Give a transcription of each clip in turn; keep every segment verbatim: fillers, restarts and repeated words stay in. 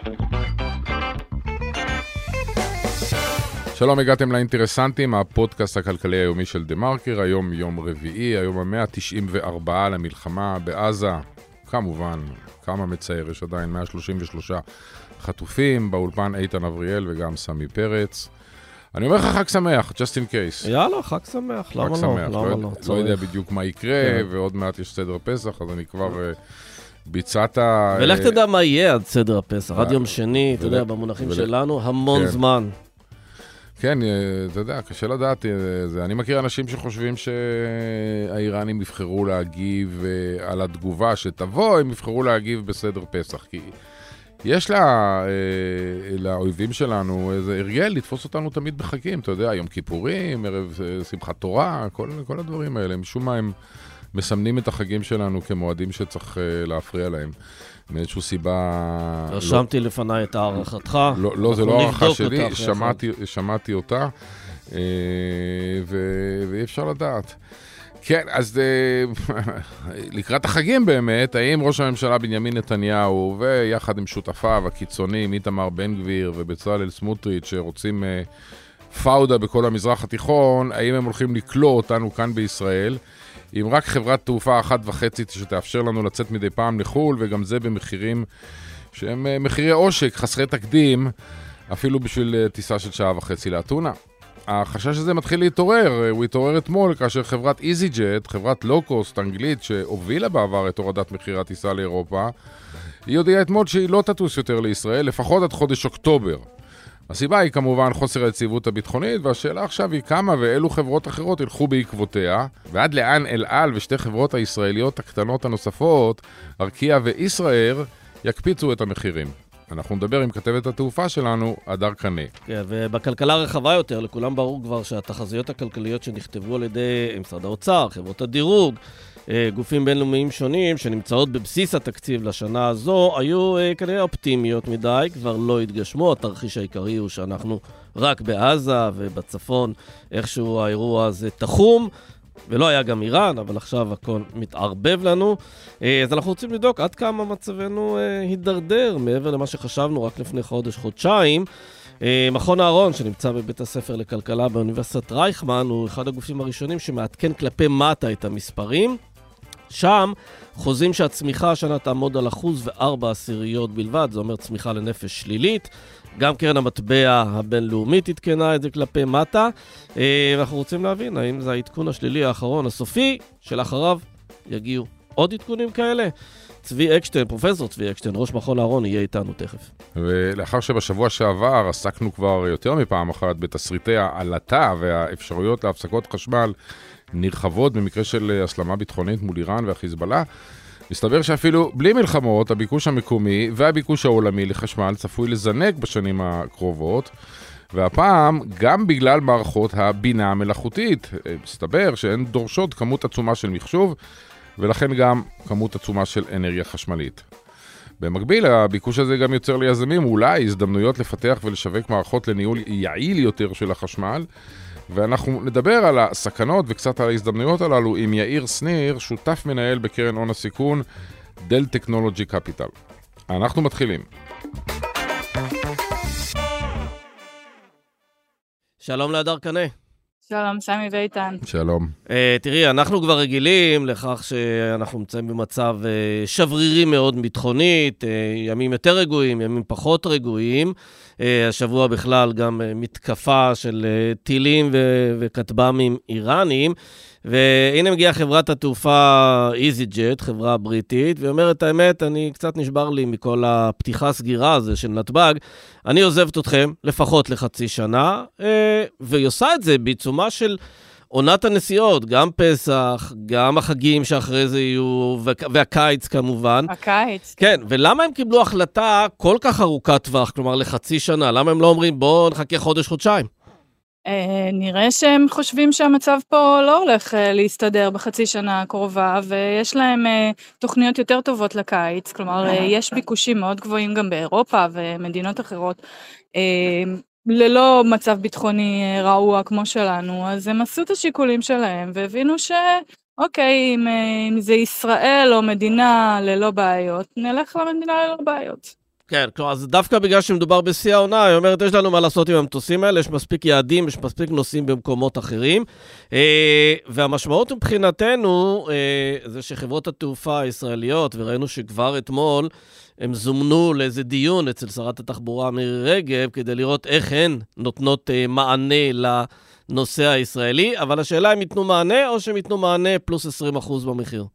שלום, הגעתם לאינטרסנטים, הפודקאסט הכלכלי היומי של דה מרקר, היום יום רביעי, היום ה-מאה תשעים וארבע למלחמה בעזה, כמובן, כמה מצייר, יש עדיין מאה שלושים ושלושה חטופים, באולפן איתן אבריאל וגם סמי פרץ. אני אומר לך חג שמח, just in case. יאללה, חג שמח, למה לא? שמח, למה לא, לא? לא יודע בדיוק מה יקרה, ועוד מעט יש סדר פסח, אז אני כבר ביצעת... ולך תדע מה יהיה עד סדר הפסח, עד יום שני, אתה יודע, במונחים שלנו, המון זמן. כן, אתה יודע, קשה לדעת, אני מכיר אנשים שחושבים שהאיראנים יבחרו להגיב על התגובה שתבוא, הם יבחרו להגיב בסדר פסח, כי יש לה, לאויבים שלנו איזה הרגל לתפוס אותנו תמיד בחגים, אתה יודע, יום כיפורים, ערב שמחת תורה, כל, כל הדברים האלה, משום מה הם מסמנים את החגים שלנו כמועדים שצריך להפריע להם. מאיזושהי סיבה... רשמתי לא, לפניי את הערכתך. לא, לא זה לא הערכה שלי, שמעתי, שמעתי אותה, ו, ואי אפשר לדעת. כן, אז לקראת החגים באמת, האם ראש הממשלה בנימין נתניהו, ויחד עם שותפיו הקיצוניים, איתמר בן גביר ובצלאל סמוטריץ' שרוצים פאודה בכל המזרח התיכון, האם הם הולכים לקלוא אותנו כאן בישראל? עם רק חברת תעופה אחת וחצי שתאפשר לנו לצאת מדי פעם לחול, וגם זה במחירים שהם מחירי עושק, חסרי תקדים, אפילו בשביל טיסה של שעה וחצי לאתונה. החשש הזה מתחיל להתעורר, הוא התעורר אתמול כאשר חברת EasyJet, חברת לואו-קוסט אנגלית שהובילה בעבר את הורדת מחירי הטיסה לאירופה, היא הודיעה אתמול שהיא לא תטוס יותר לישראל, לפחות עד חודש אוקטובר. הסיבה היא כמובן חוסר היציבות הביטחונית, והשאלה עכשיו היא כמה ואילו חברות אחרות ילכו בעקבותיה, ועד לאן אל על ושתי חברות הישראליות הקטנות הנוספות, ארקיע וישראייר, יקפיצו את המחירים. אנחנו נדבר עם כתבת התעופה שלנו, הדר קנה. כן, ובכלכלה הרחבה יותר, לכולם ברור כבר שהתחזיות הכלכליות שנכתבו על ידי משרד האוצר, חברות הדירוג, גופים בינלאומיים שונים שנמצאות בבסיס התקציב לשנה הזו, היו כנראה אופטימיות מדי, כבר לא התגשמו. התרחיש העיקרי הוא שאנחנו רק בעזה ובצפון, איכשהו האירוע הזה תחום, ולא היה גם איראן, אבל עכשיו הכל מתערבב לנו. אז אנחנו רוצים לדוק עד כמה מצבנו הידרדר, מעבר למה שחשבנו רק לפני חודש, חודשיים. מכון אהרון, שנמצא בבית הספר לכלכלה באוניברסיטת רייכמן, הוא אחד הגופים הראשונים שמעדכן כלפי מטה את המספרים. שם חוזים שהצמיחה השנה תעמוד על אחוז וארבע עשיריות בלבד, זה אומר צמיחה לנפש שלילית. גם קרן המטבע הבינלאומית התקנה את זה כלפי מטה. אנחנו רוצים להבין האם זה העדכון השלילי האחרון הסופי, שלאחריו יגיעו עוד עדכונים כאלה. צבי אקשטיין, פרופסור צבי אקשטיין, ראש מכון אהרון, יהיה איתנו תכף. ולאחר שבשבוע שעבר עסקנו כבר יותר מפעם אחת בתסריטי העלתה והאפשרויות להפסקות חשמל נרחבות במקרה של הסלמה ביטחונית מול איראן והחיזבאללה, מסתבר שאפילו בלי מלחמות, הביקוש המקומי והביקוש העולמי לחשמל צפוי לזנק בשנים הקרובות, והפעם גם בגלל מערכות הבינה המלאכותית. מסתבר שהן דורשות כמות עצומה של מחשוב, ולכן גם כמות עצומה של אנרגיה חשמלית. במקביל, הביקוש הזה גם יוצר ליזמים אולי הזדמנויות לפתח ולשווק מערכות לניהול יעיל יותר של החשמל, ואנחנו נדבר על הסכנות וקצת על ההזדמנויות הללו עם יאיר סניר, שותף מנהל בקרן הון הסיכון דל טכנולוגי קפיטל. אנחנו מתחילים. שלום להדר קנה. שלום, סמי ואיתן. שלום. Uh, תראי, אנחנו כבר רגילים לכך שאנחנו נמצאים במצב uh, שברירי מאוד ביטחונית, uh, ימים יותר רגועים, ימים פחות רגועים. Uh, השבוע בכלל גם uh, מתקפה של uh, טילים ו- וכטב"מים איראניים. והנה מגיעה חברת התעופה EasyJet, חברה בריטית, ואומרת האמת, אני קצת נשבר לי מכל הפתיחה הסגירה הזה של נתב"ג, אני עוזבת אתכם לפחות לחצי שנה, והיא עושה את זה בעיצומה של עונת הנסיעות, גם פסח, גם החגים שאחרי זה יהיו, והקיץ כמובן. הקיץ. כן, ולמה הם קיבלו החלטה כל כך ארוכת טווח, כלומר לחצי שנה? למה הם לא אומרים בואו נחכה חודש, חודשיים? נראה שהם חושבים שהמצב פה לא הולך להסתדר בחצי שנה הקרובה, ויש להם תוכניות יותר טובות לקיץ, כלומר יש ביקושים מאוד גבוהים גם באירופה ומדינות אחרות, ללא מצב ביטחוני רעוע כמו שלנו, אז הם עשו את השיקולים שלהם והבינו שאוקיי, אם, אם זה ישראל או מדינה ללא בעיות, נלך למדינה ללא בעיות. כן, כלומר, אז דווקא בגלל שמדובר בשיא העונה, היא אומרת, יש לנו מה לעשות עם המטוסים האלה, יש מספיק יעדים, יש מספיק נושאים במקומות אחרים, והמשמעות מבחינתנו, זה שחברות התעופה הישראליות, וראינו שכבר אתמול, הם זומנו לאיזה דיון אצל שרת התחבורה מירי רגב, כדי לראות איך הן נותנות מענה לנושא הישראלי, אבל השאלה אם ייתנו מענה, או שהם ייתנו מענה פלוס עשרים אחוז במחיר.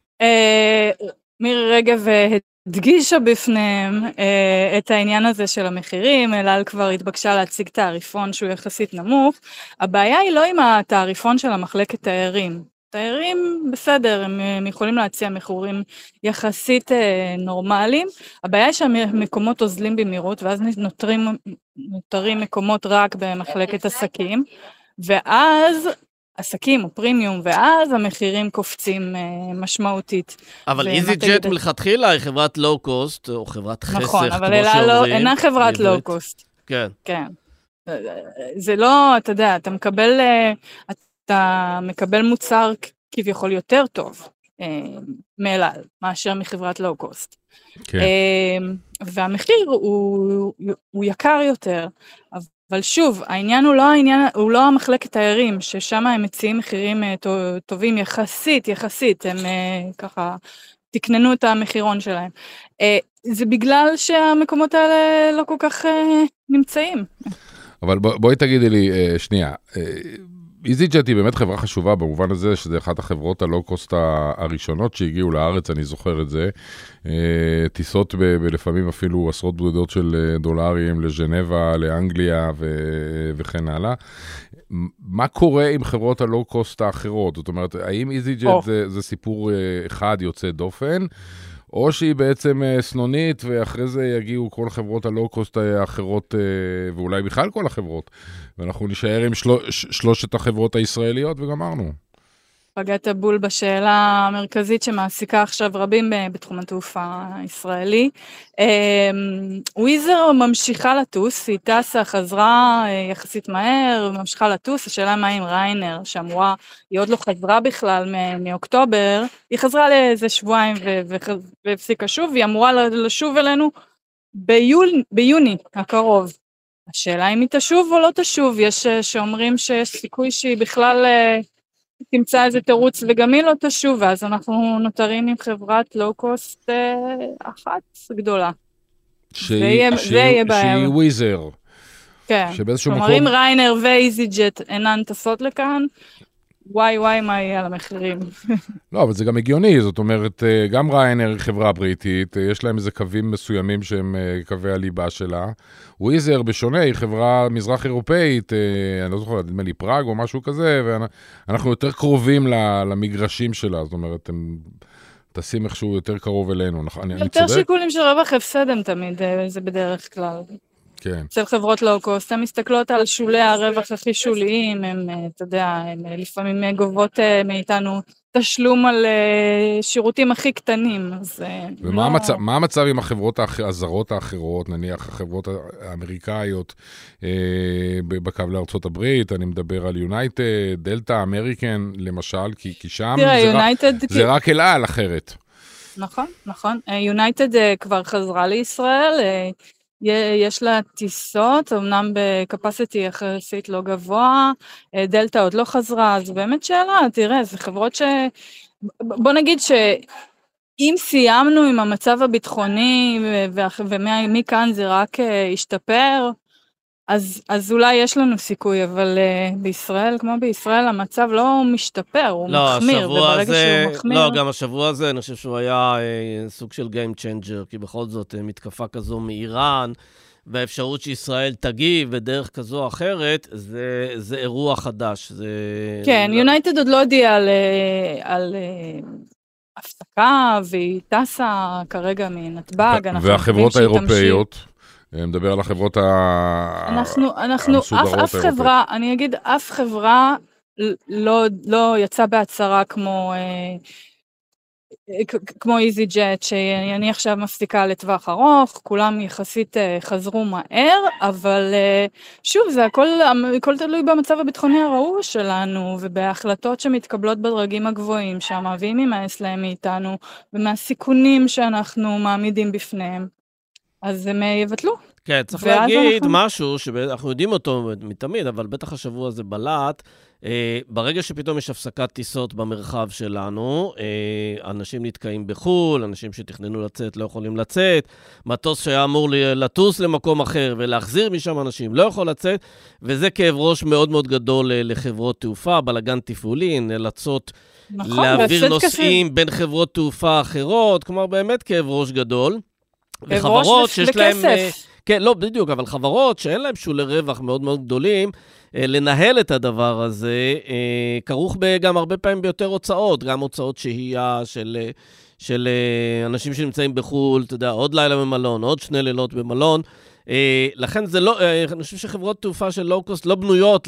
מירי רגב הדגישה בפניהם אה, את העניין הזה של המחירים, אלעל כבר התבקשה להציג תעריפון שהוא יחסית נמוך. הבעיה היא לא עם התעריפון של המחלקת תיירים. תיירים בסדר, הם, הם יכולים להציע מחירים יחסית אה, נורמליים. הבעיה היא שהמקומות עוזלים במהירות, ואז נותרים, נותרים מקומות רק במחלקת עסקים, ואז עסקים או פרימיום, ואז המחירים קופצים אה, משמעותית. אבל איזי ג'ט מלכתחילה היא חברת לואו-קוסט, או חברת חסך, נכון, אבל אלה לא, אינה חברת לואו-קוסט. כן. כן. זה לא, אתה יודע, אתה מקבל, אתה מקבל מוצר כביכול יותר טוב אה, מאלעל, מאשר מחברת לואו-קוסט. כן. אה, והמחיר הוא, הוא יקר יותר, אבל אבל שוב, העניין הוא לא העניין, הוא לא המחלקת תיירים, ששם הם מציעים מחירים טובים יחסית, יחסית, הם ככה תקננו את המחירון שלהם. זה בגלל שהמקומות האלה לא כל כך נמצאים. אבל בואי תגידי לי, שנייה, איזי ג'ט היא באמת חברה חשובה במובן הזה, שזה אחת החברות הלואו-קוסט הראשונות שהגיעו לארץ, אני זוכר את זה, טיסות בלפעמים אפילו עשרות בודדות של דולרים לז'נבה, לאנגליה וכן הלאה. מה קורה עם חברות הלואו-קוסט האחרות? זאת אומרת, האם איזי ג'ט זה, זה סיפור אחד יוצא דופן, או שהיא בעצם סנונית, ואחרי זה יגיעו כל חברות הלואו-קוסט האחרות, ואולי בכלל כל החברות, ואנחנו נשאר עם של... שלושת החברות הישראליות, וגמרנו. פגעת בול בשאלה המרכזית שמעסיקה עכשיו רבים בתחום התעופה הישראלי. וויזר ממשיכה לטוס, היא טסה, חזרה יחסית מהר, ממשיכה לטוס, השאלה מה עם ריינר, שאמורה, היא עוד לא חזרה בכלל מאוקטובר, היא חזרה לאיזה שבועיים והפסיקה שוב, והיא אמורה לשוב אלינו ביוני, ביוני הקרוב. השאלה אם היא תשוב או לא תשוב, יש שאומרים שיש סיכוי שהיא בכלל תמצא איזה תירוץ וגם היא לא תשוב, ואז אנחנו נותרים עם חברת לואו-קוסט אחת גדולה. זה יהיה בעיה. שהיא וויזר. כן, כלומר אם ריינר ואיזי ג'ט אינן טסות לכאן, וואי וואי מה יהיה על המחירים. לא, אבל זה גם הגיוני, זאת אומרת, גם ריינר היא חברה בריטית, יש להם איזה קווים מסוימים שהם קווי הליבה שלה. וויזר בשונה היא חברה מזרח אירופאית, אני לא זוכר, נדמה לי פראג או משהו כזה, ואנחנו יותר קרובים למגרשים שלה, זאת אומרת, הם טסים איכשהו יותר קרוב אלינו. יותר שיקולים של רווח הפסד הם תמיד, זה בדרך כלל. כן. אצל חברות לואו-קוסט, הן מסתכלות על שולי הרווח הכי שוליים, הם, אתה יודע, הם לפעמים גובות מאיתנו תשלום על שירותים הכי קטנים. אז ומה לא... המצב, מה המצב עם החברות הזרות האחרות, נניח החברות האמריקאיות אה, בקו לארצות הברית, אני מדבר על יונייטד, דלטה, אמריקן, למשל, כי, כי שם תראה, זה, יונייטד... רק, זה רק אלעל אחרת. נכון, נכון. יונייטד כבר חזרה לישראל, יש לה טיסות, אמנם בקפסיטי יחסית לא גבוה, דלטה עוד לא חזרה, אז באמת שאלה, תראה, זה חברות ש... בוא נגיד שאם סיימנו עם המצב הביטחוני, ומכאן זה רק ישתפר, אז, אז אולי יש לנו סיכוי, אבל uh, בישראל, כמו בישראל, המצב לא משתפר, הוא לא, מחמיר, וברגע הזה, שהוא מחמיר... לא, גם השבוע הזה, אני חושב שהוא היה אה, סוג של Game Changer, כי בכל זאת אה, מתקפה כזו מאיראן, והאפשרות שישראל תגיב בדרך כזו או אחרת, זה, זה אירוע חדש. זה... כן, יונייטד עוד לא הודיעה על, על הפסקה, והיא טסה כרגע מנתב"ג. והחברות האירופאיות? מדבר על החברות אנחנו, אנחנו, אף, אף חברה, אני אגיד, אף חברה לא, לא יצא בהצהרה כמו, כמו איזי ג'ט, שאני עכשיו מפסיקה לטווח ארוך, כולם יחסית חזרו מהר, אבל שוב, זה הכל, הכל תלוי במצב הביטחוני הרעוע שלנו, ובהחלטות שמתקבלות בדרגים הגבוהים, שהמביאים ממאס להם מאיתנו, ומהסיכונים שאנחנו מעמידים בפניהם. אז הם יבטלו. כן, צריך להגיד משהו שאנחנו יודעים אותו מתמיד, אבל בטח השבוע הזה בלט, ברגע שפתאום יש הפסקת טיסות במרחב שלנו, אנשים נתקעים בחול, אנשים שתכננו לצאת לא יכולים לצאת, מטוס שהיה אמור לטוס למקום אחר ולהחזיר משם אנשים לא יכול לצאת, וזה כאב ראש מאוד מאוד גדול לחברות תעופה, בלגן תפעולי, נאלצות נכון, להעביר נוסעים כסף. בין חברות תעופה אחרות, כלומר באמת כאב ראש גדול. וחברות שיש להם... כן, לא, בדיוק, אבל חברות שאין להם שולי רווח מאוד מאוד גדולים, לנהל את הדבר הזה, כרוך גם הרבה פעמים ביותר הוצאות, גם הוצאות שהייה של, של אנשים שנמצאים בחול, אתה יודע, עוד לילה במלון, עוד שני לילות במלון, לכן זה לא, אני חושב שחברות תעופה של לואו-קוסט לא בנויות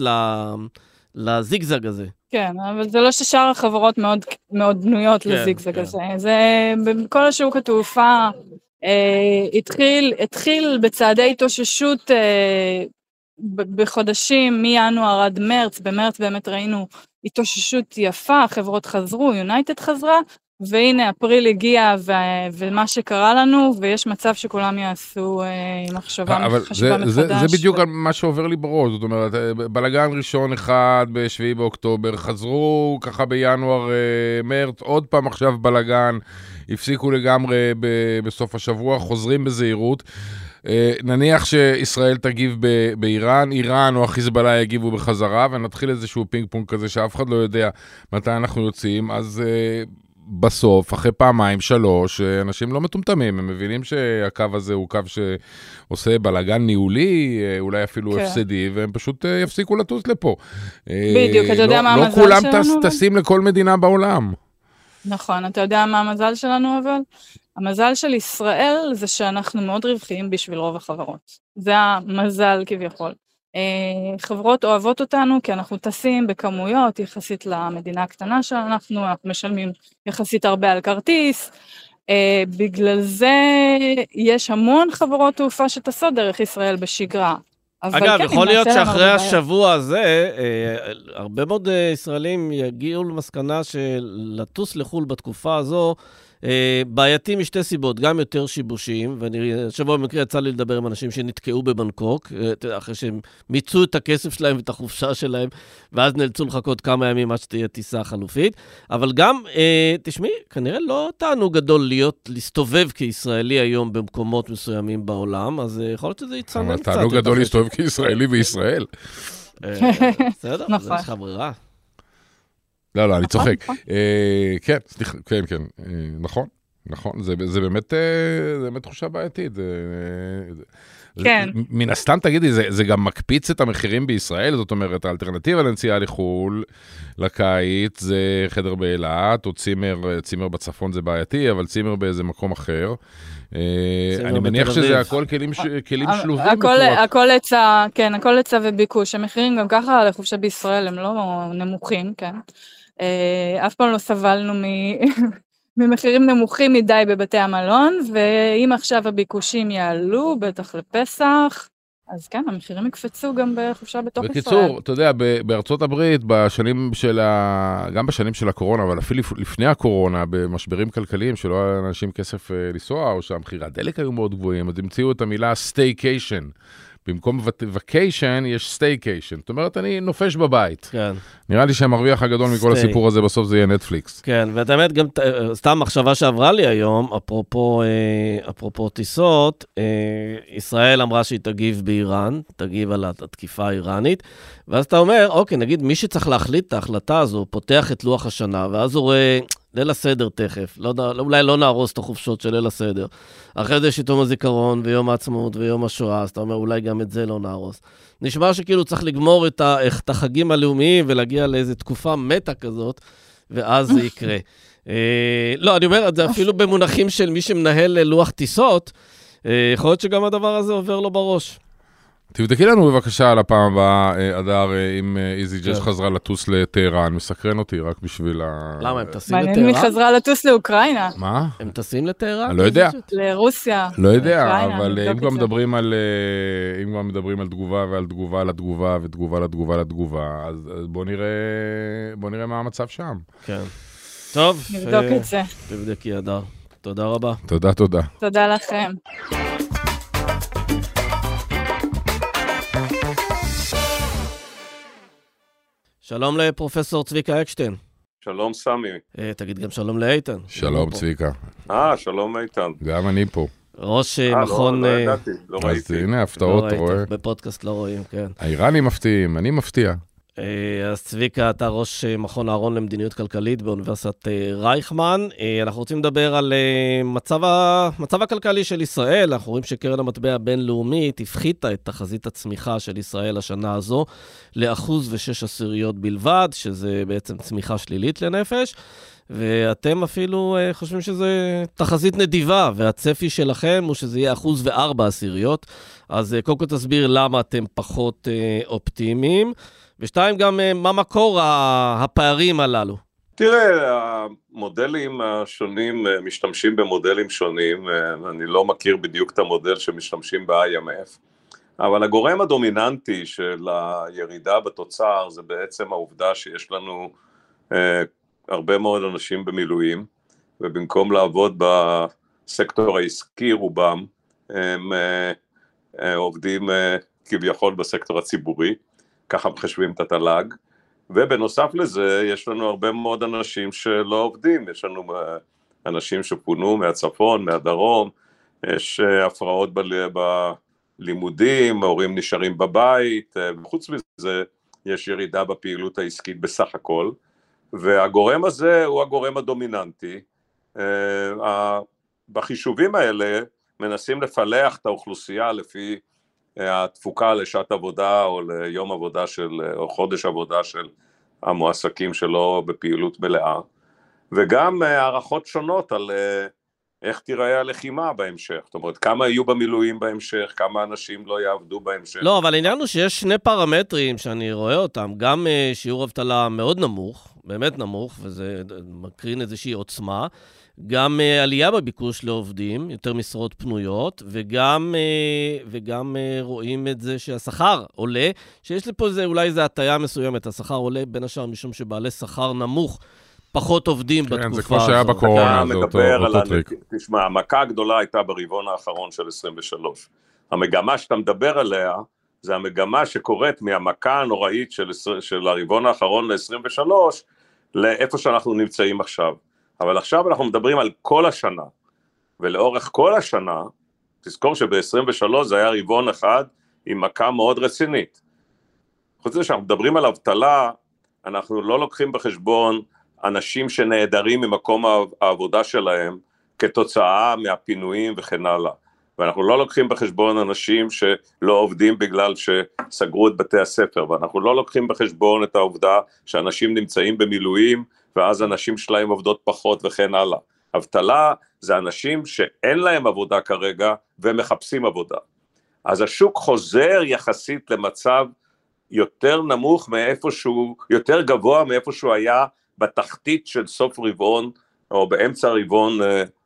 לזיגזג הזה. כן, אבל זה לא ששאר החברות מאוד, מאוד בנויות כן, לזיגזג כן. הזה, זה בכל השוק התעופה, Uh, התחיל, התחיל בצעדי התאוששות uh, בחודשים מינואר עד מרץ, במרץ באמת ראינו התאוששות יפה, חברות חזרו, יונייטד חזרה, והנה אפריל הגיע ו- ומה שקרה לנו, ויש מצב שכולם יעשו uh, מחשבה מחשבה מחדש. זה, זה בדיוק ו... מה שעובר לי בראש, זאת אומרת, בלגן ראשון אחד בשביעי באוקטובר, חזרו ככה בינואר uh, מרץ, עוד פעם עכשיו בלגן, הפסיקו לגמרי ב- בסוף השבוע, חוזרים בזהירות. נניח שישראל תגיב ב- באיראן, איראן או החיזבאללה יגיבו בחזרה, ונתחיל איזשהו פינג פונג כזה שאף אחד לא יודע מתי אנחנו יוצאים, אז בסוף, אחרי פעמיים, שלוש, אנשים לא מטומטמים, הם מבינים שהקו הזה הוא קו שעושה בלגן ניהולי, אולי אפילו כן. הפסדי, והם פשוט יפסיקו לטוס לפה. בדיוק, אתה יודע לא, מה לא המזל שלנו? לא כולם טסים לכל מדינה בעולם. נכון, אתה יודע מה המזל שלנו אבל? המזל של ישראל זה שאנחנו מאוד רווחיים בשביל רוב החברות. זה המזל כביכול. חברות אוהבות אותנו כי אנחנו טסים בכמויות יחסית למדינה הקטנה שלנו, אנחנו משלמים יחסית הרבה על כרטיס, בגלל זה יש המון חברות תעופה שטסות דרך ישראל בשגרה. אגב, כן, יכול להיות שאחרי השבוע הזה, הרבה מאוד ישראלים יגיעו למסקנה שלטוס לחול בתקופה הזו, בעייתי משתי סיבות, גם יותר שיבושים, ואני שבוע במקרה יצא לי לדבר עם אנשים שנתקעו בבנקוק, אחרי שהם מיצו את הכסף שלהם ואת החופשה שלהם, ואז נאלצו לחכות כמה ימים עד שתהיה טיסה חלופית, אבל גם, תשמעי, כנראה לא תענוג גדול להיות, להסתובב כישראלי היום במקומות מסוימים בעולם, אז יכול להיות שזה יצנן קצת. אבל תענוג גדול להסתובב כישראלי בישראל. בסדר, זה יש לך ברירה. לא, לא, אני צוחק. כן, סליחה, כן, כן, נכון, נכון, זה באמת תחושה בעייתית. כן. מן הסתם, תגידי, זה גם מקפיץ את המחירים בישראל, זאת אומרת, האלטרנטיבה לנסיעה לחול, לקיץ, זה חדר באילת, או צימר, צימר בצפון זה בעייתי, אבל צימר באיזה מקום אחר. אני מניח שזה הכל כלים שלובים. הכל היצע, כן, הכל היצע וביקוש. המחירים גם ככה לחופשה בישראל הם לא נמוכים, כן. אף פעם לא סבלנו ממחירים נמוכים מדי בבתי המלון, ואם עכשיו הביקושים יעלו, בטח לפסח, אז כן, המחירים יקפצו גם בחופשה בתוך ישראל. בקיצור, אתה יודע, בארצות הברית, בשנים של ה... גם בשנים של הקורונה, אבל אפילו לפני הקורונה, במשברים כלכליים, שלא היה לאנשים כסף לנסוע, או שהמחירי הדלק היו מאוד גבוהים, אז המציאו את המילה staycation. במקום vacation יש סטייקיישן. זאת אומרת, אני נופש בבית. כן. נראה לי שהמרוויח הגדול מכל הסיפור הזה בסוף זה יהיה נטפליקס. כן, ואת האמת גם סתם מחשבה שעברה לי היום, אפרופו, אפרופו טיסות, ישראל אמרה שהיא תגיב באיראן, תגיב על התקיפה האיראנית, ואז אתה אומר, אוקיי, נגיד מי שצריך להחליט את ההחלטה הזו, פותח את לוח השנה, ואז הוא רואה... ליל הסדר תכף, לא, אולי לא נהרוס את החופשות של ליל הסדר. אחרי זה יש יום הזיכרון ויום העצמאות ויום השואה, אז אתה אומר, אולי גם את זה לא נהרוס. נשמע שכאילו צריך לגמור את, ה, את החגים הלאומיים ולהגיע לאיזו תקופה מתה כזאת, ואז זה יקרה. אה, לא, אני אומר, זה אפילו במונחים של מי שמנהל לוח טיסות, אה, יכול להיות שגם הדבר הזה עובר לו בראש. תבדקי לנו בבקשה על הפעם הבאה, אדר, אם איזי ג'ש חזרה לטוס לטהרן, מסקרן אותי רק בשביל ה... למה, הם טסים לטהרן? מעניין מי חזרה לטוס לאוקראינה. מה? הם טסים לטהרן? אני לא יודע. לרוסיה. לא יודע, אבל אם כבר מדברים על אם כבר מדברים על תגובה ועל תגובה לתגובה ותגובה לתגובה לתגובה, אז בוא נראה בוא נראה מה המצב שם. כן. טוב. נבדוק את זה. תבדקי, אדר. תודה רבה. תודה, תודה. תודה לכם. שלום לפרופסור צביקה אקשטיין. שלום סמי. תגיד גם שלום לאיתן. שלום צביקה. אה, שלום איתן. גם אני פה. ראש מכון... לא, לא ידעתי, לא ראיתי. אז הנה, הפתעות, לא רואה. בפודקאסט לא רואים, כן. האיראנים מפתיעים, אני מפתיע. אז צביקה, אתה ראש מכון אהרון למדיניות כלכלית באוניברסיטת רייכמן. אנחנו רוצים לדבר על מצב, ה... מצב הכלכלי של ישראל. אנחנו רואים שקרן המטבע הבינלאומית הפחיתה את תחזית הצמיחה של ישראל השנה הזו לאחוז ושש עשיריות בלבד, שזה בעצם צמיחה שלילית לנפש. ואתם אפילו חושבים שזה תחזית נדיבה, והצפי שלכם הוא שזה יהיה אחוז וארבע עשיריות. אז קודם כל תסביר למה אתם פחות אופטימיים. ושתיים, גם מה מקור הפערים הללו? תראה, המודלים השונים משתמשים במודלים שונים, אני לא מכיר בדיוק את המודל שמשתמשים ב-איי אם אף, אבל הגורם הדומיננטי של הירידה בתוצר זה בעצם העובדה שיש לנו הרבה מאוד אנשים במילואים, ובמקום לעבוד בסקטור העסקי רובם, הם עובדים כביכול בסקטור הציבורי, ככה מחשבים את התל"ג, ובנוסף לזה יש לנו הרבה מאוד אנשים שלא עובדים, יש לנו אנשים שפונו מהצפון, מהדרום, יש הפרעות בלימודים, ההורים נשארים בבית, וחוץ מזה יש ירידה בפעילות העסקית בסך הכל, והגורם הזה הוא הגורם הדומיננטי. בחישובים האלה מנסים לפלח את האוכלוסייה לפי התפוקה לשעת עבודה או ליום עבודה של, או חודש עבודה של המועסקים שלו בפעילות מלאה, וגם הערכות שונות על איך תיראה הלחימה בהמשך, זאת אומרת, כמה יהיו במילואים בהמשך, כמה אנשים לא יעבדו בהמשך. לא, אבל העניין הוא שיש שני פרמטרים שאני רואה אותם, גם שיעור אבטלה מאוד נמוך, באמת נמוך, וזה מקרין איזושהי עוצמה, גם uh, עלייה בביקוש לעובדים, יותר משרות פנויות, וגם, uh, וגם uh, רואים את זה שהשכר עולה, שיש לי פה זה, אולי זה הטיה מסוימת, השכר עולה בין השאר משום שבעלי שכר נמוך, פחות עובדים כן, בתקופה הזאת. זה כמו שהיה בקורונה, זה אותו, אותו טריק. תשמע, המכה הגדולה הייתה ברבעון האחרון של עשרים ושלוש. המגמה שאתה מדבר עליה, זה המגמה שקורית מהמכה הנוראית של, של הרבעון האחרון ל-עשרים ושלוש, לאיפה שאנחנו נמצאים עכשיו. אבל עכשיו אנחנו מדברים על כל השנה, ולאורך כל השנה, תזכור שב-עשרים ושלוש זה היה רבעון אחד עם מכה מאוד רצינית. חוץ מזה שאנחנו מדברים על אבטלה, אנחנו לא לוקחים בחשבון אנשים שנעדרים ממקום העבודה שלהם, כתוצאה מהפינויים וכן הלאה. ואנחנו לא לוקחים בחשבון אנשים שלא עובדים בגלל שסגרו את בתי הספר, ואנחנו לא לוקחים בחשבון את העובדה שאנשים נמצאים במילואים, ואז אנשים שלהם עובדות פחות וכן הלאה. אבטלה זה אנשים שאין להם עבודה כרגע, ומחפשים עבודה. אז השוק חוזר יחסית למצב יותר נמוך מאיפה שהוא, יותר גבוה מאיפה שהוא היה בתחתית של סוף רבעון, או באמצע רבעון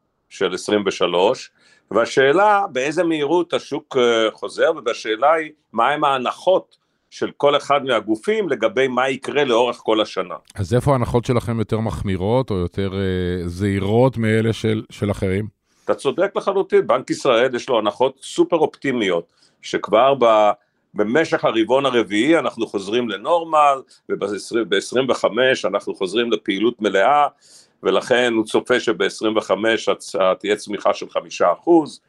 של עשרים ושלוש, והשאלה באיזה מהירות השוק חוזר, ובשאלה היא מהם ההנחות של כל אחד מהגופים לגבי מה יקרה לאורך כל השנה. אז איפה ההנחות שלכם יותר מחמירות או יותר אה, זהירות מאלה של, של אחרים? אתה צודק לחלוטין, בנק ישראל יש לו הנחות סופר אופטימיות, שכבר ב, במשך הרבעון הרביעי אנחנו חוזרים לנורמל, וב-עשרים וחמש אנחנו חוזרים לפעילות מלאה, ולכן הוא צופה שב-עשרים וחמש תהיה צמיחה של חמישה אחוז,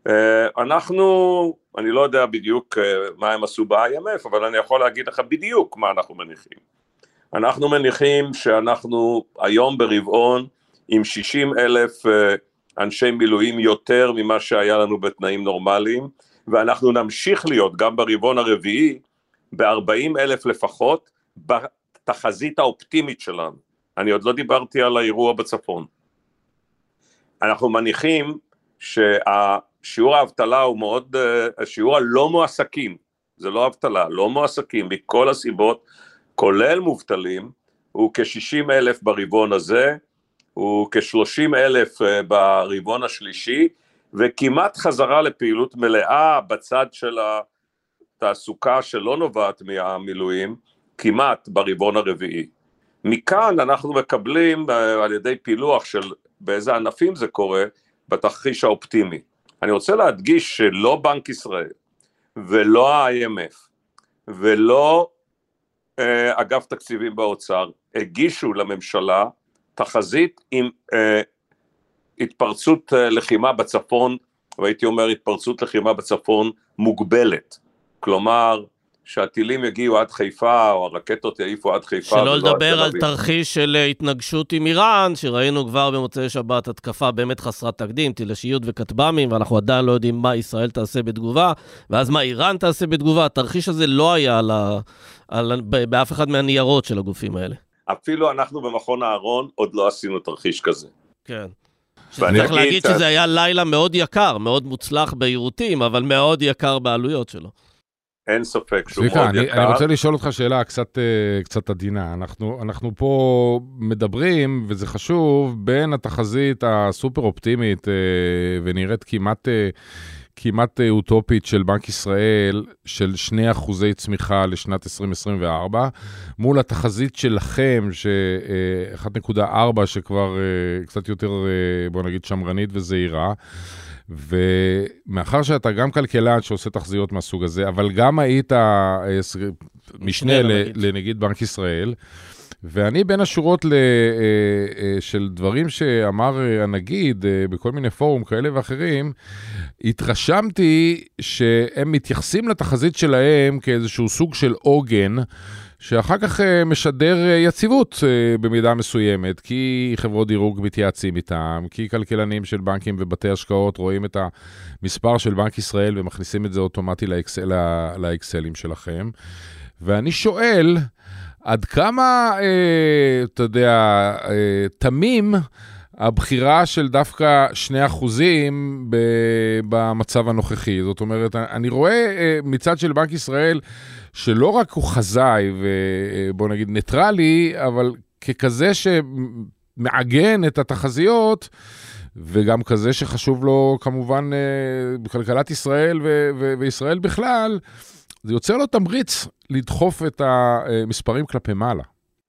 אנחנו, אני לא יודע בדיוק מה הם עשו ב-איי אם אף, אבל אני יכול להגיד לך בדיוק מה אנחנו מניחים. אנחנו מניחים שאנחנו היום ברבעון עם שישים אלף אנשי מילואים יותר ממה שהיה לנו בתנאים נורמליים, ואנחנו נמשיך להיות גם ברבעון הרביעי ב-ארבעים אלף לפחות בתחזית האופטימית שלנו. אני עוד לא דיברתי על האירוע בצפון. אנחנו מניחים שהשיעור האבטלה הוא מאוד, השיעור הלא מועסקים, זה לא אבטלה, לא מועסקים, מכל הסיבות, כולל מובטלים, הוא כ-שישים אלף ברבעון הזה, הוא כ-שלושים אלף ברבעון השלישי, וכמעט חזרה לפעילות מלאה בצד של התעסוקה שלא נובעת מהמילואים, כמעט ברבעון הרביעי. מכאן אנחנו מקבלים על ידי פילוח של באיזה ענפים זה קורה, בתרחיש האופטימי. אני רוצה להדגיש שלא בנק ישראל, ולא ה-איי אם אף, ולא אגף תקציבים באוצר הגישו לממשלה תחזית עם התפרצות לחימה בצפון, והייתי אומר התפרצות לחימה בצפון מוגבלת, כלומר שהטילים יגיעו עד חיפה, או הרקטות יעיפו עד חיפה. שלא לדבר על תרחיש של התנגשות עם איראן, שראינו כבר במוצאי שבת התקפה באמת חסרת תקדים, תילשיות וכטב"מים, ואנחנו עדיין לא יודעים מה ישראל תעשה בתגובה, ואז מה איראן תעשה בתגובה. התרחיש הזה לא היה על ה... על... באף אחד מהניירות של הגופים האלה. אפילו אנחנו במכון הארון עוד לא עשינו תרחיש כזה. כן. צריך להגיד שזה היה לילה מאוד יקר, מאוד מוצלח בעירותים, אבל מאוד יקר בעלויות שלו. אין ספק שהוא סליחה, מאוד אני, יקר. אני רוצה לשאול אותך שאלה קצת, קצת עדינה. אנחנו, אנחנו פה מדברים, וזה חשוב, בין התחזית הסופר אופטימית ונראית כמעט, כמעט אוטופית של בנק ישראל, של שני אחוזי צמיחה לשנת עשרים עשרים וארבע, מול התחזית שלכם, ש-אחת נקודה ארבע, שכבר קצת יותר, בוא נגיד, שמרנית וזהירה, ומאחר שאתה גם כלכלן שעושה תחזיות מהסוג הזה, אבל גם היית משנה לנגיד בנק ישראל, ואני בין השורות של דברים שאמר הנגיד בכל מיני פורום כאלה ואחרים, התרשמתי שהם מתייחסים לתחזית שלהם כאיזשהו סוג של עוגן, שאחר כך משדר יציבות במידה מסוימת, כי חברות דירוג מתייעצים איתם, כי כלכלנים של בנקים ובתי השקעות רואים את המספר של בנק ישראל ומכניסים את זה אוטומטי לאקסל, לאקסלים שלכם. ואני שואל, עד כמה, אה, אתה יודע, אה, תמים הבחירה של דווקא שני אחוזים במצב הנוכחי. זאת אומרת, אני רואה אה, מצד של בנק ישראל, שלא רק הוא חזאי ובוא נגיד ניטרלי, אבל ככזה שמעגן את התחזיות, וגם כזה שחשוב לו כמובן בכלכלת ישראל ו- ו- וישראל בכלל, זה יוצר לו תמריץ לדחוף את המספרים כלפי מעלה.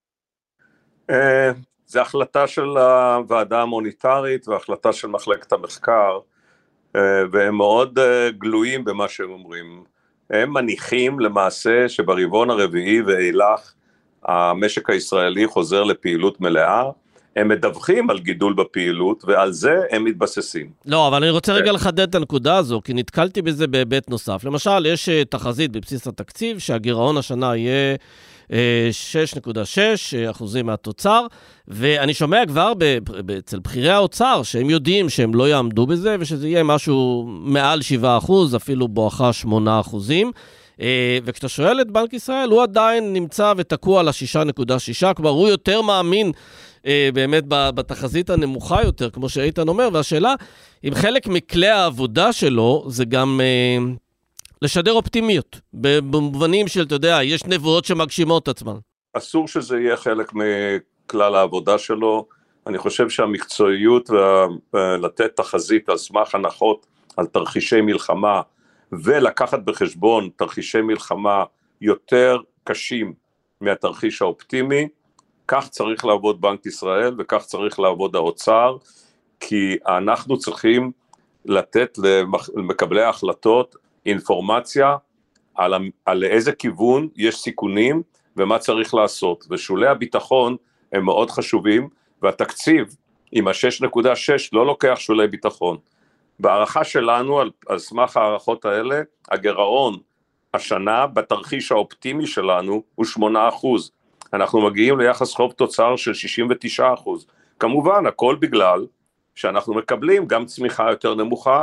זה החלטה של הוועדה המוניטרית והחלטה של מחלקת המחקר, והם מאוד גלויים במה שהם אומרים. הם מניחים למעשה שברבעון הרביעי ואילך המשק הישראלי חוזר לפעילות מלאה, הם מדווחים על גידול בפעילות ועל זה הם מתבססים. לא, אבל אני רוצה רגע לחדד את הנקודה הזו, כי נתקלתי בזה בהיבט נוסף. למשל, יש תחזית בבסיס התקציב שהגירעון השנה יהיה שש נקודה שש אחוזים מהתוצר, ואני שומע כבר אצל בחירי האוצר שהם יודעים שהם לא יעמדו בזה, ושזה יהיה משהו מעל שבעה אחוז, אפילו בואכה שמונה אחוזים, וכשאתה שואל את בנק ישראל, הוא עדיין נמצא ותקוע על ה-שש נקודה שש, כבר הוא יותר מאמין באמת בתחזית הנמוכה יותר, כמו שאיתן אומר, והשאלה, אם חלק מכלי העבודה שלו, זה גם לשדר אופטימיות, במובנים של, אתה יודע, יש נבואות שמגשימות עצמן. אסור שזה יהיה חלק מכלל העבודה שלו, אני חושב שהמקצועיות ולתת תחזית על סמך הנחות, על תרחישי מלחמה, ולקחת בחשבון תרחישי מלחמה יותר קשים מהתרחיש האופטימי, כך צריך לעבוד בנק ישראל וכך צריך לעבוד האוצר, כי אנחנו צריכים לתת למקבלי ההחלטות אינפורמציה על, על איזה כיוון יש סיכונים ומה צריך לעשות, ושולי הביטחון הם מאוד חשובים, והתקציב עם ה-שש נקודה שש לא לוקח שולי ביטחון. בהערכה שלנו, על, על סמך הערכות האלה, הגירעון השנה בתרחיש האופטימי שלנו הוא שמונה אחוז. אנחנו מגיעים ליחס חוב תוצר של שישים ותשעה אחוז. כמובן, הכל בגלל שאנחנו מקבלים גם צמיחה יותר נמוכה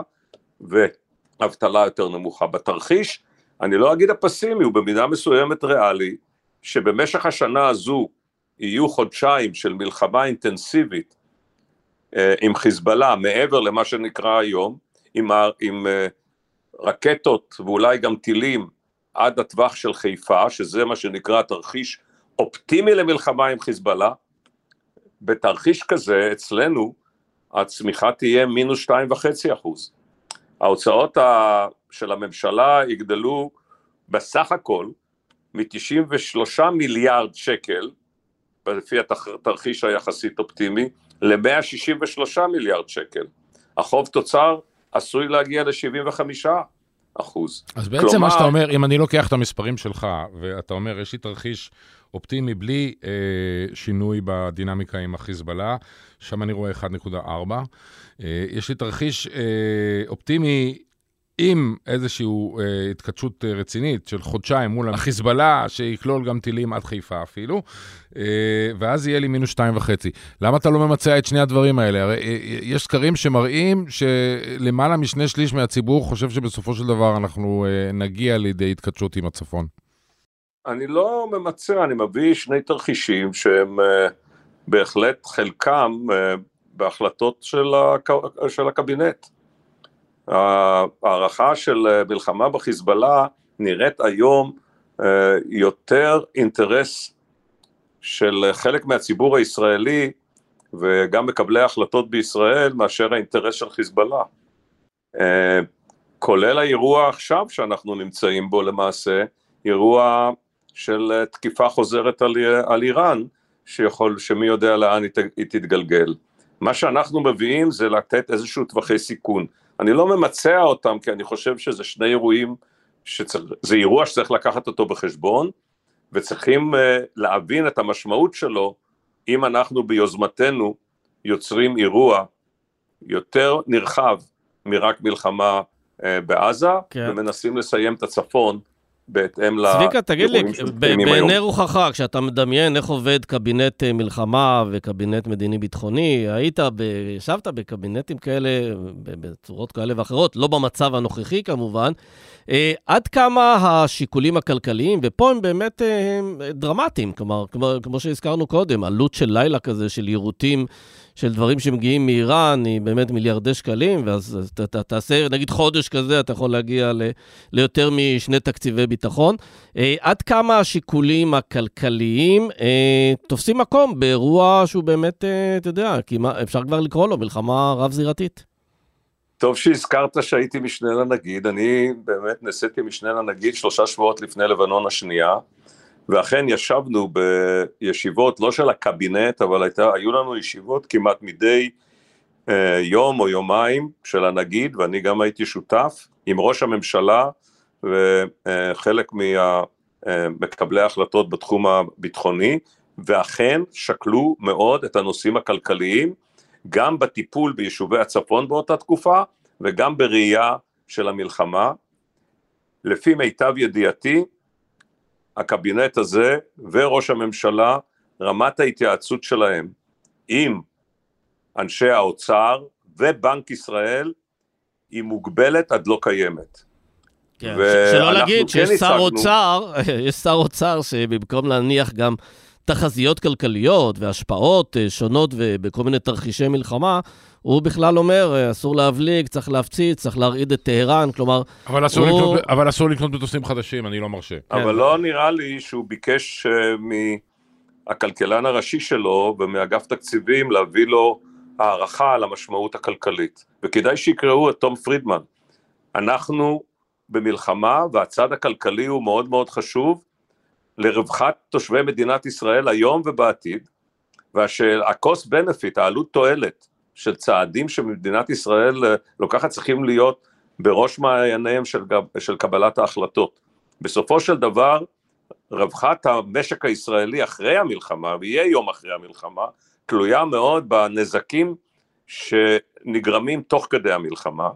ואבטלה יותר נמוכה. בתרחיש, אני לא אגיד הפסימי, הוא במידה מסוימת ריאלי, שבמשך השנה הזו יהיו חודשיים של מלחמה אינטנסיבית עם חיזבאללה, מעבר למה שנקרא היום, עם, עם רקטות ואולי גם טילים עד הטווח של חיפה, שזה מה שנקרא תרחיש אופטימי למלחמה עם חיזבאללה. בתרחיש כזה אצלנו הצמיחה תהיה מינוס שתיים וחצי אחוז. ההוצאות של הממשלה יגדלו בסך הכל מ-תשעים ושלושה מיליארד שקל, לפי התרחיש היחסית אופטימי, ל-מאה שישים ושלושה מיליארד שקל. החוב תוצר עשוי להגיע ל-שבעים וחמישה. אחוז. אז בעצם כלומר, מה שאתה אומר, אם אני לוקח את המספרים שלך, ואתה אומר, יש לי תרחיש אופטימי בלי אה, שינוי בדינמיקה עם החיזבאללה, שם אני רואה אחת נקודה ארבע. אה, יש לי תרחיש אה, אופטימי עם איזושהי אה, התקדשות רצינית של חודשיים מול החיזבאללה, שיכלול גם טילים עד חיפה אפילו, אה, ואז יהיה לי מינוס שתיים וחצי. למה אתה לא ממצע את שני הדברים האלה? הרי אה, יש סקרים שמראים שלמעלה משני שליש מהציבור חושב שבסופו של דבר אנחנו אה, נגיע לידי התקדשות עם הצפון. אני לא ממצע, אני מביא שני תרחישים שהם uh, בהחלט חלקם uh, בהחלטות של, הק... של הקבינט. הערכה של uh, מלחמה בחיזבאללה נראית היום uh, יותר אינטרס של חלק מהציבור הישראלי וגם מקבלי ההחלטות בישראל מאשר האינטרס של חיזבאללה. Uh, כולל האירוע עכשיו שאנחנו נמצאים בו למעשה, אירוע של תקיפה חוזרת על, על איראן, שיכול, שמי יודע לאן היא, היא תתגלגל. מה שאנחנו מביאים זה לתת איזשהו טווחי סיכון. אני לא ממצע אותם, כי אני חושב שזה שני אירועים, שצר, זה אירוע שצריך לקחת אותו בחשבון, וצריכים uh, להבין את המשמעות שלו, אם אנחנו ביוזמתנו יוצרים אירוע יותר נרחב מרק מלחמה uh, בעזה, כן. ומנסים לסיים את הצפון, בהתאם ל... צביקה, תגיד לי, בעיני רוחך, כשאתה מדמיין איך עובד קבינט מלחמה וקבינט מדיני-ביטחוני, היית, ישבת בקבינטים כאלה, בצורות כאלה ואחרות, לא במצב הנוכחי כמובן, עד כמה השיקולים הכלכליים, ופה הם באמת דרמטיים, כלומר, כמו שהזכרנו קודם, עלות של לילה כזה, של יירוטים, של דברים שמגיעים מאיראן, היא באמת מיליארדי שקלים, ואז אתה תעשה, נגיד חודש כזה, אתה יכול להגיע ל, ליותר משני תקציבי ביטחון. אה, עד כמה השיקולים הכלכליים אה, תופסים מקום באירוע שהוא באמת, אה, אתה יודע, כי מה, אפשר כבר לקרוא לו מלחמה רב-זירתית. טוב שהזכרת שהייתי משנה לנגיד, אני באמת נסיתי משנה לנגיד שלושה שבועות לפני לבנון השנייה, ואכן ישבנו בישיבות, לא של הקבינט, אבל הייתה, היו לנו ישיבות כמעט מדי אה, יום או יומיים של הנגיד, ואני גם הייתי שותף עם ראש הממשלה, וחלק ממקבלי ההחלטות בתחום הביטחוני, ואכן שקלו מאוד את הנושאים הכלכליים, גם בטיפול ביישובי הצפון באותה תקופה, וגם בראייה של המלחמה. לפי מיטב ידיעתי, הקבינט הזה וראש הממשלה, רמת ההתייעצות שלהם עם אנשי האוצר ובנק ישראל, היא מוגבלת עד לא קיימת. כן, שלא להגיד שיש כן שר אוצר, יש שר אוצר שבמקום להניח גם תחזיות כלכליות והשפעות שונות ובכל מיני תרחישי מלחמה, הוא בכלל אומר, אסור להבליג, צריך להפציץ, צריך להרעיד את טהרן, כלומר... אבל אסור, הוא... לקנות, אבל אסור לקנות מטוסים חדשים, אני לא מרשה. אבל כן. לא נראה לי שהוא ביקש מהכלכלן הראשי שלו ומאגף תקציבים להביא לו הערכה על המשמעות הכלכלית. וכדאי שיקראו את תום פרידמן. אנחנו במלחמה, והצד הכלכלי הוא מאוד מאוד חשוב, לרווחת תושבי מדינת ישראל היום ובעתיד, והקוסט בנפיט, העלות תועלת, של צעדים שמדינת ישראל לוקחת צריכים להיות בראש מעייניהם של, של קבלת ההחלטות. בסופו של דבר, רווחת המשק הישראלי אחרי המלחמה, ויהיה יום אחרי המלחמה, תלויה מאוד בנזקים שנגרמים תוך כדי המלחמה,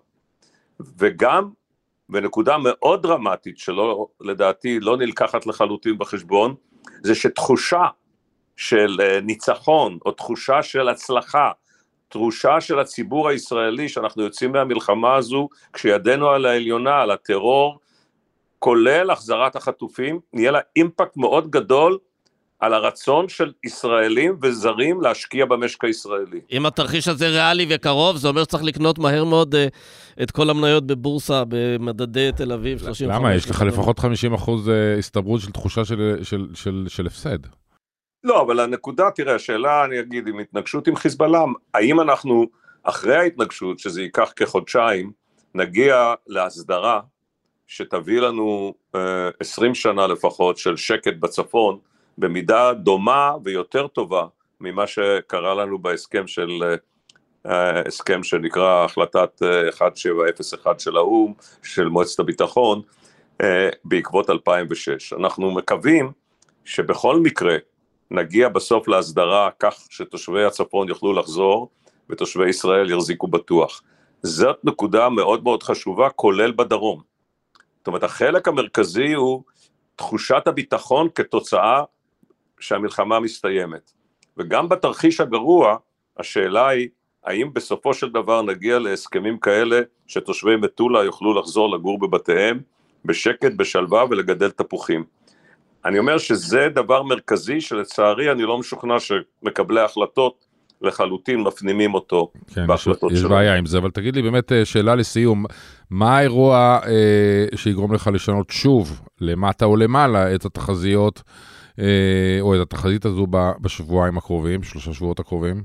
וגם בנקודה מאוד דרמטית, שלא לדעתי לא נלקחת לחלוטין בחשבון, זה שתחושה של ניצחון, או תחושה של הצלחה, תחושה של הציבור הישראלי, שאנחנו יוצאים מהמלחמה הזו, כשידנו על העליונה, על הטרור, כולל החזרת החטופים, נהיה לה אימפקט מאוד גדול, על הרצון של ישראלים וזרים להשקיע במשק הישראלי. אם התרחיש הזה ריאלי וקרוב, זה אומר שצריך לקנות מהר מאוד את כל המניות בבורסה, במדדי תל אביב. למה? יש לך לפחות חמישים אחוז הסתברות של תחושה של, של, של, של הפסד. לא, אבל הנקודה, תראה, השאלה, אני אגיד, עם התנגשות עם חיזבאללה, האם אנחנו, אחרי ההתנגשות, שזה ייקח כחודשיים, נגיע להסדרה, שתביא לנו אה, עשרים שנה לפחות, של שקט בצפון, במידה דומה ויותר טובה, ממה שקרה לנו בהסכם של הסכם שנקרא החלטת אחת שבע אפס אחת של האו"ם, של מועצת הביטחון, בעקבות אלפיים ושש. אנחנו מקווים שבכל מקרה נגיע בסוף להסדרה כך שתושבי הצפון יוכלו לחזור, ותושבי ישראל יחזיקו בטוח. זאת נקודה מאוד מאוד חשובה, כולל בדרום. זאת אומרת, החלק המרכזי הוא תחושת הביטחון כתוצאה שהמלחמה מסתיימת. וגם בתרחיש הגרוע, השאלה היא, האם בסופו של דבר נגיע להסכמים כאלה, שתושבי מטולה יוכלו לחזור לגור בבתיהם, בשקט, בשלווה ולגדל תפוחים. אני אומר שזה דבר מרכזי, שלצערי אני לא משוכנע שמקבלי ההחלטות לחלוטין מפנימים אותו כן, בהחלטות יש, שלו. יש בעיה עם זה, אבל תגיד לי באמת שאלה לסיום, מה האירוע אה, שיגרום לך לשנות שוב, למטה או למעלה, את התחזיות, אה, או את התחזית הזו בשבועיים הקרובים, שלושה שבועות הקרובים?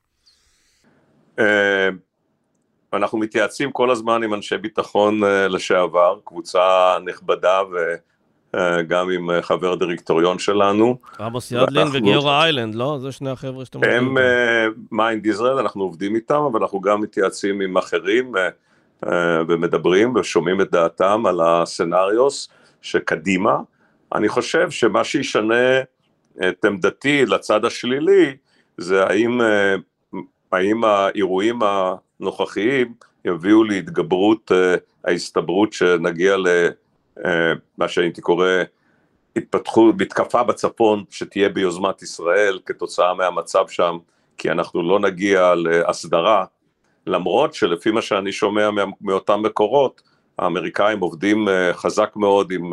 אה, אנחנו מתייעצים כל הזמן עם אנשי ביטחון אה, לשעבר, קבוצה נכבדה ו... גם עם חבר דירקטוריון שלנו. עמוס ידלין וגיורא איילנד, לא? זה שני החבר'ה שאתם הם עובדים איתם. מיינד ישראל, אנחנו עובדים איתם, אבל אנחנו גם מתייעצים עם אחרים, ומדברים ושומעים את דעתם על הסנריוס שקדימה. אני חושב שמה שישנה את עמדתי לצד השלילי, זה האם, האם האירועים הנוכחיים יביאו להתגברות ההסתברות שנגיע ל... מה שהייתי קורא התפתחות, מתקפה בצפון שתהיה ביוזמת ישראל כתוצאה מהמצב שם, כי אנחנו לא נגיע להסדרה, למרות שלפי מה שאני שומע מאותם מקורות, האמריקאים עובדים חזק מאוד עם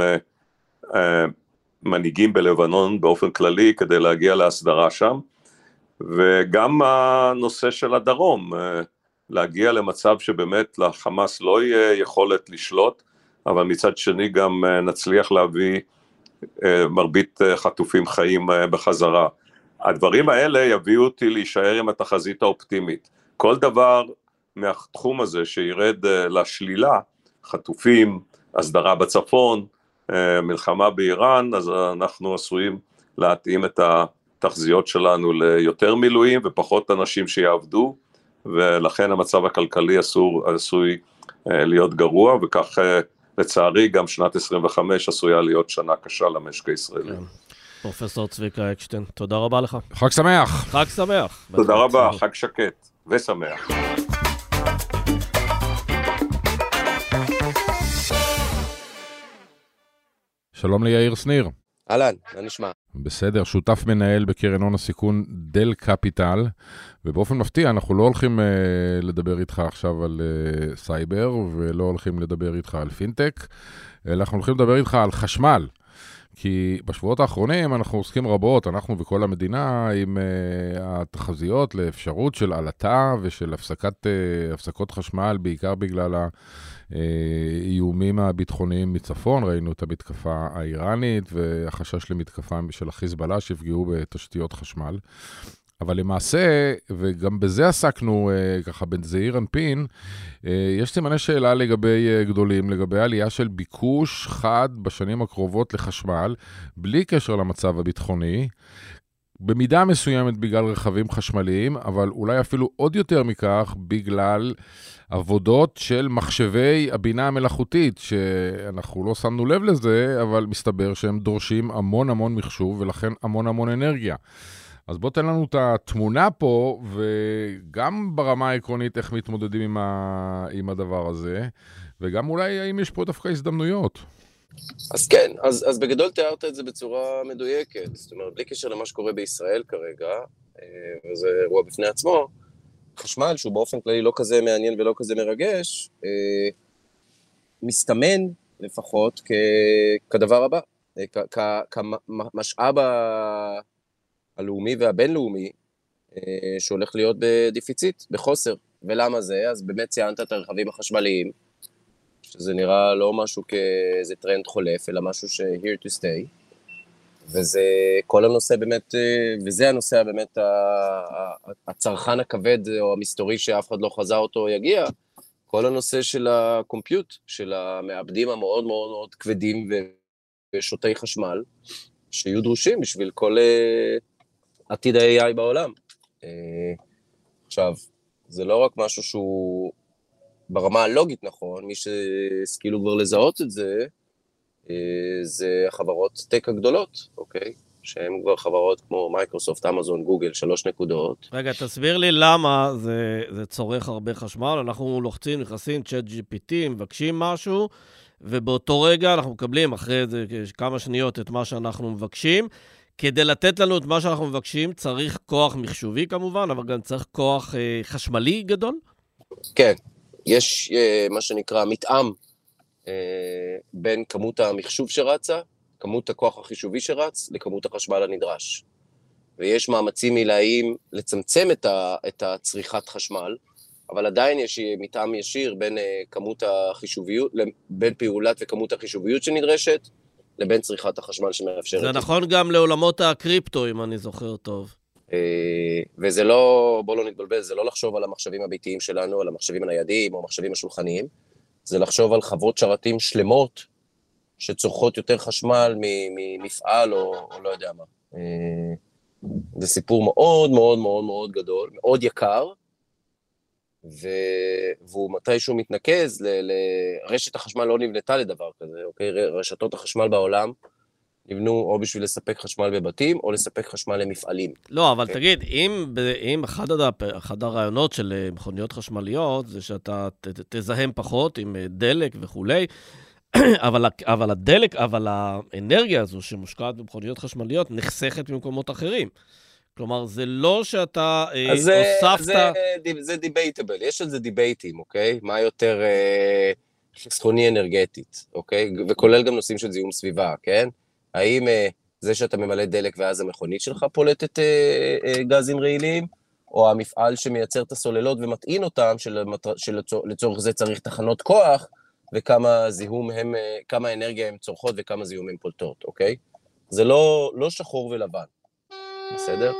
מנהיגים בלבנון באופן כללי כדי להגיע להסדרה שם, וגם הנושא של הדרום, להגיע למצב שבאמת לחמאס לא יהיה יכולת לשלוט, אבל מצד שני גם נצליח להביא מרבית חטופים חיים בחזרה. הדברים האלה יביאו אותי להישאר עם התחזית האופטימית. כל דבר מהתחום הזה שירד לשלילה, חטופים, הסדרה בצפון, מלחמה באיראן, אז אנחנו עשויים להתאים את התחזיות שלנו ליותר מילואים ופחות אנשים שיעבדו, ולכן המצב הכלכלי אסור, עשוי להיות גרוע, וכך לצערי גם שנת עשרים וחמש עשויה להיות שנה קשה למשק הישראלי. פרופסור צביקה אקשטיין, תודה רבה לך. חג שמח. חג שמח. תודה רבה, חג שקט ושמח. שלום ליאיר שניר. אהלן, מה נשמע? בסדר, שותף מנהל בקרן הון הסיכון דל קפיטל, ובאופן מפתיע אנחנו לא הולכים uh, לדבר איתך עכשיו על uh, סייבר, ולא הולכים לדבר איתך על פינטק, אלא אנחנו הולכים לדבר איתך על חשמל, כי בשבועות האחרונים אנחנו עוסקים רבות, אנחנו וכל המדינה, עם uh, התחזיות לאפשרות של עלתה ושל הפסקת, uh, הפסקות חשמל, בעיקר בגלל ה... איומים הביטחוניים מצפון, ראינו את המתקפה האיראנית והחשש למתקפה של החיזבאללה שיפגעו בתשתיות חשמל. אבל למעשה, וגם בזה עסקנו ככה בין זעיר אנפין, יש סימני שאלה לגבי גדולים, לגבי עלייה של ביקוש חד בשנים הקרובות לחשמל, בלי קשר למצב הביטחוני, במידה מסוימת בגלל רכבים חשמליים, אבל אולי אפילו עוד יותר מכך בגלל עבודות של מחשבי הבינה המלאכותית, שאנחנו לא שמנו לב לזה, אבל מסתבר שהם דורשים המון המון מחשוב, ולכן המון המון אנרגיה. אז בוא תן לנו את התמונה פה, וגם ברמה העקרונית איך מתמודדים עם, ה... עם הדבר הזה, וגם אולי האם יש פה דווקא הזדמנויות. אז כן, אז, אז בגדול תיארת את זה בצורה מדויקת, זאת אומרת, בלי קשר למה שקורה בישראל כרגע, וזה אירוע בפני עצמו, חשמל, שהוא באופן כללי לא כזה מעניין ולא כזה מרגש, מסתמן לפחות כ, כדבר הבא, כ, כ, כמשאב הלאומי והבינלאומי, שהולך להיות בדיפיציט, בחוסר. ולמה זה? אז באמת ציינת את הרכבים החשמליים, שזה נראה לא משהו כאיזה טרנד חולף, אלא משהו ש-here to stay, וזה כל הנושא באמת, וזה הנושא באמת הצרכן הכבד או המסתורי שאף אחד לא חזה אותו יגיע, כל הנושא של הקומפיוט, של המעבדים המאוד מאוד מאוד כבדים ושוטי חשמל, שיהיו דרושים בשביל כל עתיד ה-איי איי בעולם. עכשיו, זה לא רק משהו שהוא ברמה הלוגית נכון, מי שהשכילו כבר לזהות את זה, זה החברות טק הגדולות, אוקיי? שהן כבר חברות כמו מייקרוסופט, אמזון, גוגל, שלוש נקודות. רגע, תסביר לי למה זה, זה צורך הרבה חשמל. אנחנו לוחצים, נכנסים, צ'אט ג'י פי טי, מבקשים משהו, ובאותו רגע אנחנו מקבלים אחרי זה כמה שניות את מה שאנחנו מבקשים. כדי לתת לנו את מה שאנחנו מבקשים, צריך כוח מחשובי כמובן, אבל גם צריך כוח אה, חשמלי גדול? כן, יש אה, מה שנקרא מתאם אה, בין כמות המחשוב שרצה, כמות הכוח החישובי שרץ, לכמות החשמל הנדרש. ויש מאמצים עילאיים לצמצם את, ה, את הצריכת חשמל, אבל עדיין יש מתאם ישיר בין uh, כמות החישוביות, בין פעולת וכמות החישוביות שנדרשת, לבין צריכת החשמל שמאפשרת. זה נכון גם לעולמות הקריפטו, אם אני זוכר טוב. Uh, וזה לא, בוא לא נתבלבל, זה לא לחשוב על המחשבים הביתיים שלנו, על המחשבים הניידים או המחשבים השולחניים, זה לחשוב על חברות שרתים שלמות, שצורכות יותר חשמל ממפעל או, או לא יודע מה. Uh, זה סיפור מאוד מאוד מאוד מאוד גדול, מאוד יקר, ו... והוא מתישהו מתנקז, ל... לרשת החשמל לא נבנתה לדבר כזה, אוקיי? רשתות החשמל בעולם נבנו או בשביל לספק חשמל בבתים, או לספק חשמל למפעלים. לא, אבל תגיד, אם, אם אחד, הדפ... אחד הרעיונות של מכוניות חשמליות, זה שאתה ת... תזהם פחות עם דלק וכולי, אבל, אבל הדלק, אבל האנרגיה הזו שמושקעת במכוניות חשמליות נחסכת במקומות אחרים. כלומר, זה לא שאתה אה, זה, הוספת... זה, זה דיבייטבל, יש על זה דיבייטים, אוקיי? מה יותר אה, חסכוני אנרגטית, אוקיי? וכולל גם נושאים של זיהום סביבה, כן? האם אה, זה שאתה ממלא דלק ואז המכונית שלך פולטת אה, אה, גזים רעילים, או המפעל שמייצר את הסוללות ומטעין אותם, שלצורך של, זה צריך תחנות כוח, וכמה זיהום הם, אה, כמה אנרגיה הם צורכות וכמה זיהום הם פולטות, אוקיי? זה לא, לא שחור ולבן. בסדר?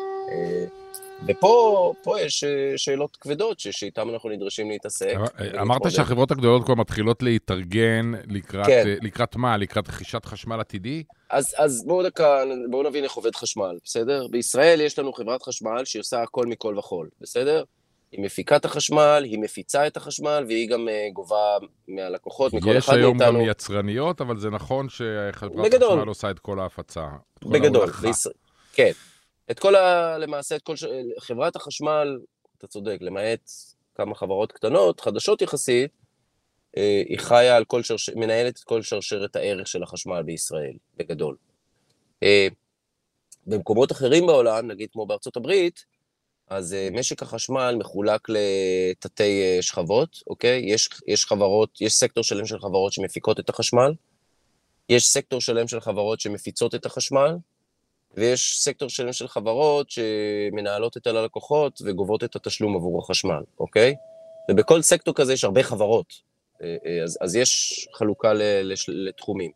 ופה פה יש שאלות כבדות שאיתן אנחנו נדרשים להתעסק. אמרת שהחברות הגדולות כבר מתחילות להתארגן לקראת, לקראת מה? לקראת רכישת חשמל עתידי? אז, אז בואו דקה, בואו נבין איך עובד חשמל, בסדר? בישראל יש לנו חברת חשמל שהיא עושה הכל מכל וכל, בסדר? היא מפיקה את החשמל, היא מפיצה את החשמל, והיא גם גובה מהלקוחות, מכל אחד מאיתנו. יש היום גם יצרניות, אבל זה נכון שחברת חשמל עושה את כל ההפצה. בגדול, כן. את כל ה... למעשה, את כל ש... חברת החשמל, אתה צודק, למעט כמה חברות קטנות, חדשות יחסית, היא חיה על כל שרש... מנהלת את כל שרשרת הערך של החשמל בישראל, בגדול. במקומות אחרים בעולם, נגיד כמו בארצות הברית, אז משק החשמל מחולק לתתי שכבות, אוקיי? יש, יש חברות, יש סקטור שלם של חברות שמפיקות את החשמל, יש סקטור שלם של חברות שמפיצות את החשמל, ויש סקטור שלם של חברות שמנהלות את הלקוחות וגובות את התשלום עבור החשמל, אוקיי? ובכל סקטור כזה יש הרבה חברות, אז, אז יש חלוקה לתחומים.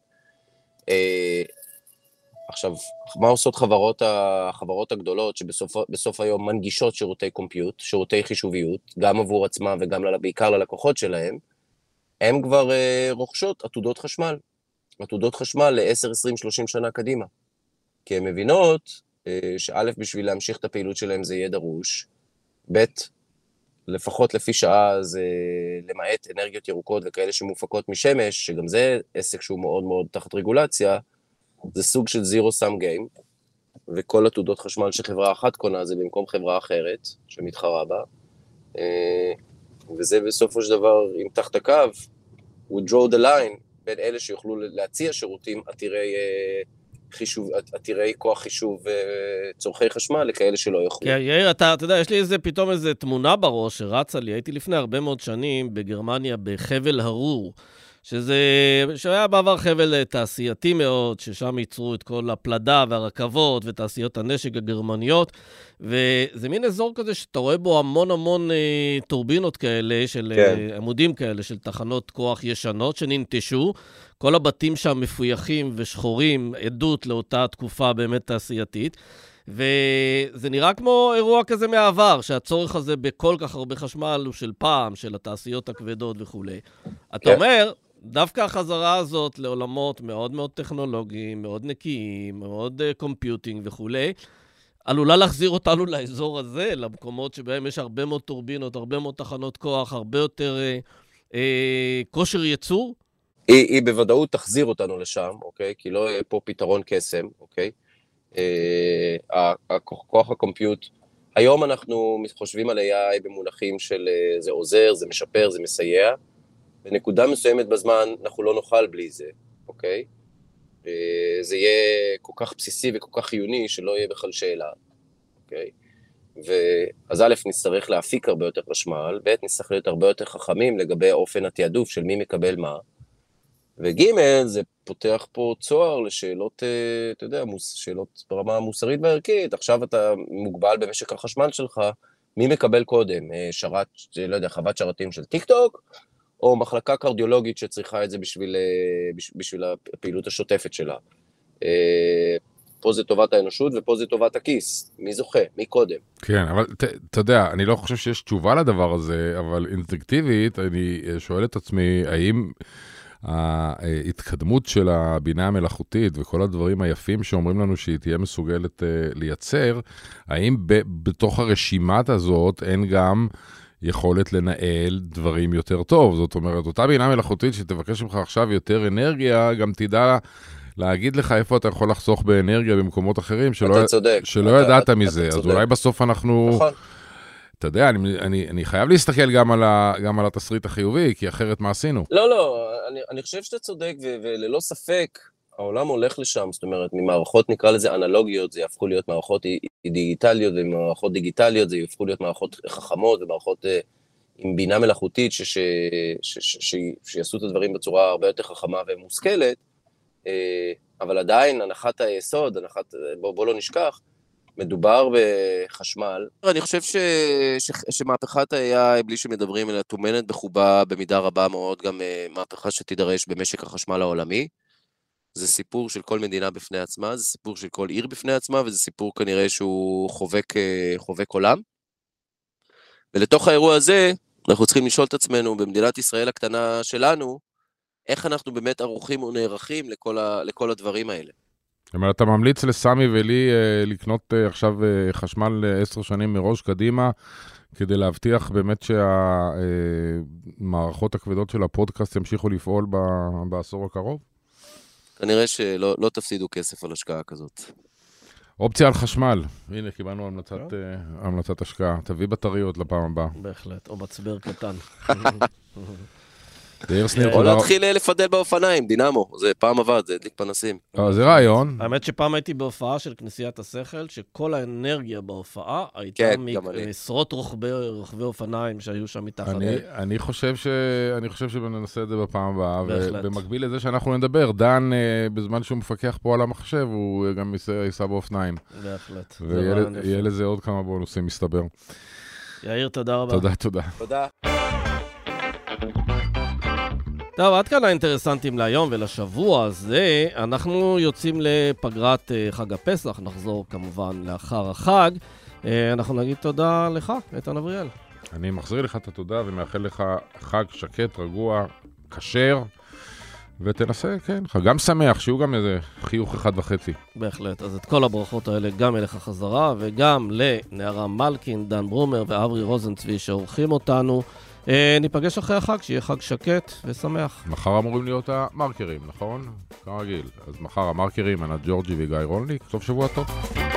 עכשיו, מה עושות חברות, החברות הגדולות שבסוף היום מנגישות שירותי קומפיוט, שירותי חישוביות, גם עבור עצמם וגם בעיקר ללקוחות שלהם, הם כבר רוכשות עתודות חשמל, עתודות חשמל ל-עשר, עשרים, שלושים שנה קדימה. כי הן מבינות שא' בשביל להמשיך את הפעילות שלהם זה יהיה דרוש, ב' לפחות לפי שעה זה למעט אנרגיות ירוקות וכאלה שמופקות משמש, שגם זה עסק שהוא מאוד מאוד תחת רגולציה, זה סוג של זירו סאם גיים, וכל עתודות חשמל שחברה אחת קונה זה במקום חברה אחרת שמתחרה בה, וזה בסופו של דבר, אם תחת הקו, הוא draw the line בין אלה שיוכלו להציע שירותים עתירי חישוב, עתירי כוח חישוב צורכי חשמל לכאלה שלא יוכלו. כן, יאיר, אתה, אתה יודע, יש לי איזה, פתאום איזה תמונה בראש שרצה לי, הייתי לפני הרבה מאוד שנים בגרמניה, בחבל הרור, שזה, שהיה בעבר חבל תעשייתי מאוד, ששם ייצרו את כל הפלדה והרכבות ותעשיות הנשק הגרמניות, וזה מין אזור כזה שאתה רואה בו המון המון אה, טורבינות כאלה, של כן. אה, עמודים כאלה, של תחנות כוח ישנות שננטשו, כל הבתים שם מפויחים ושחורים, עדות לאותה תקופה באמת תעשייתית, וזה נראה כמו אירוע כזה מהעבר, שהצורך הזה בכל כך הרבה חשמל הוא של פעם, של התעשיות הכבדות וכו'. אתה אומר, דווקא החזרה הזאת לעולמות מאוד מאוד טכנולוגיים, מאוד נקיים, מאוד קומפיוטינג וכו', עלולה להחזיר אותנו לאזור הזה, למקומות שבהם יש הרבה מאוד טורבינות, הרבה מאוד תחנות כוח, הרבה יותר אה, אה, כושר ייצור? היא, היא בוודאות תחזיר אותנו לשם, אוקיי? כי לא יהיה פה פתרון קסם, אוקיי? אה, הכוח הקומפיוט, היום אנחנו חושבים על איי איי במונחים של אה, זה עוזר, זה משפר, זה מסייע. בנקודה מסוימת בזמן אנחנו לא נוכל בלי זה, אוקיי? אה, זה יהיה כל כך בסיסי וכל כך חיוני שלא יהיה בכלל שאלה, אוקיי? ואז א' נצטרך להפיק הרבה יותר חשמל, ב' נצטרך להיות הרבה יותר חכמים לגבי אופן התיעדוף של מי מקבל מה, וג' זה פותח פה צוהר לשאלות, אתה יודע, שאלות ברמה המוסרית והערכית. עכשיו אתה מוגבל במשק החשמל שלך, מי מקבל קודם? שרת, לא יודע, חוות שרתים של טיק טוק, או מחלקה קרדיולוגית שצריכה את זה בשביל, בשביל הפעילות השוטפת שלה. פה זה טובת האנושות ופה זה טובת הכיס. מי זוכה? מי קודם? כן, אבל אתה יודע, אני לא חושב שיש תשובה לדבר הזה, אבל אינסטינקטיבית, אני שואל את עצמי, האם ההתקדמות של הבינה המלאכותית וכל הדברים היפים שאומרים לנו שהיא תהיה מסוגלת לייצר, האם בתוך הרשימת הזאת אין גם יכולת לנהל דברים יותר טוב? זאת אומרת, אותה בינה מלאכותית שתבקש ממך עכשיו יותר אנרגיה, גם תדע להגיד לך איפה אתה יכול לחסוך באנרגיה במקומות אחרים, שלא, שלא ידעת מזה. אז אולי בסוף אנחנו... נכון. אתה יודע, אני, אני, אני חייב להסתכל גם על, ה, גם על התסריט החיובי, כי אחרת מה עשינו? לא, לא, אני, אני חושב שאתה צודק, ו, וללא ספק, העולם הולך לשם, זאת אומרת, ממערכות נקרא לזה אנלוגיות, זה יהפכו להיות מערכות דיגיטליות, ומערכות דיגיטליות זה יהפכו להיות מערכות חכמות, ומערכות uh, עם בינה מלאכותית, ש, ש, ש, ש, ש, שיעשו את הדברים בצורה הרבה יותר חכמה ומושכלת, uh, אבל עדיין, הנחת היסוד, הנחת, בוא, בוא לא נשכח, מדובר בחשמל. אני חושב ש... ש... שמהפכת ה-איי איי, בלי שמדברים אליה, תומנת בחובה במידה רבה מאוד, גם מהפכה שתידרש במשק החשמל העולמי. זה סיפור של כל מדינה בפני עצמה, זה סיפור של כל עיר בפני עצמה, וזה סיפור כנראה שהוא חובק, חובק עולם. ולתוך האירוע הזה, אנחנו צריכים לשאול את עצמנו, במדינת ישראל הקטנה שלנו, איך אנחנו באמת ערוכים ונערכים לכל, ה... לכל הדברים האלה. זאת אומרת, אתה ממליץ לסמי ולי אה, לקנות אה, עכשיו אה, חשמל אה, עשר שנים מראש קדימה, כדי להבטיח באמת שהמערכות הכבדות של הפודקאסט ימשיכו לפעול ב, בעשור הקרוב? כנראה שלא לא תפסידו כסף על השקעה כזאת. אופציה על חשמל. הנה, קיבלנו המלצת, אה, המלצת השקעה. תביא בטריות לפעם הבאה. בהחלט, או מצבר קטן. או להתחיל לפדל באופניים, דינמו, זה פעם עבד, זה הדליק פנסים. זה רעיון. האמת שפעם הייתי בהופעה של כנסיית השכל, שכל האנרגיה בהופעה הייתה מעשרות רוכבי אופניים שהיו שם מתחת. אני חושב שננסה את זה בפעם הבאה, ובמקביל לזה שאנחנו נדבר, דן בזמן שהוא מפקח פה על המחשב, הוא גם ייסע באופניים. בהחלט. ויהיה לזה עוד כמה בונוסים, מסתבר. יאיר, תודה רבה. תודה, תודה. תודה. טוב, עד כאן האינטרסנטים להיום ולשבוע הזה. אנחנו יוצאים לפגרת חג הפסח, נחזור כמובן לאחר החג. אנחנו נגיד תודה לך, איתן אבריאל. אני מחזיר לך את התודה ומאחל לך חג שקט, רגוע, כשר, ותנסה, כן, גם שמח, שיהיו גם איזה חיוך אחד וחצי. בהחלט, אז את כל הברכות האלה גם אליך חזרה, וגם לנערה מלכין, דן ברומר ואברי רוזנצבי שעורכים אותנו. ניפגש אחרי החג, שיהיה חג שקט ושמח. מחר אמורים להיות המרקרים, נכון? כרגיל. אז מחר המרקרים, ענת ג'ורג'י וגיא רולניק. טוב, שבוע טוב.